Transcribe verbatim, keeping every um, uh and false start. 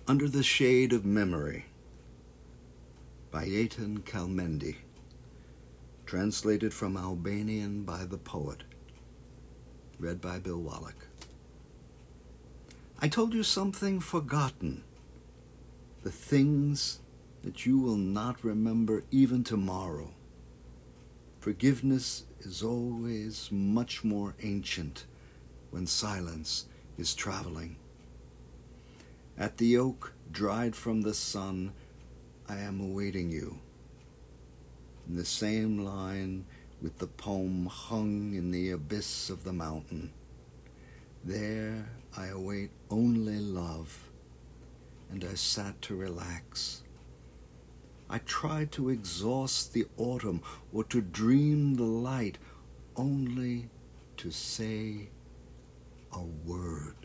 Under the Shade of Memory by Eitan Kalmendi, translated from Albanian by the poet, read by Bill Wallach. I told you something forgotten, the things that you will not remember even tomorrow. Forgiveness is always much more ancient when silence is traveling. At the oak dried from the sun, I am awaiting you. In the same line with the poem hung in the abyss of the mountain. There I await only love, and I sat to relax. I tried to exhaust the autumn or to dream the light, only to say a word.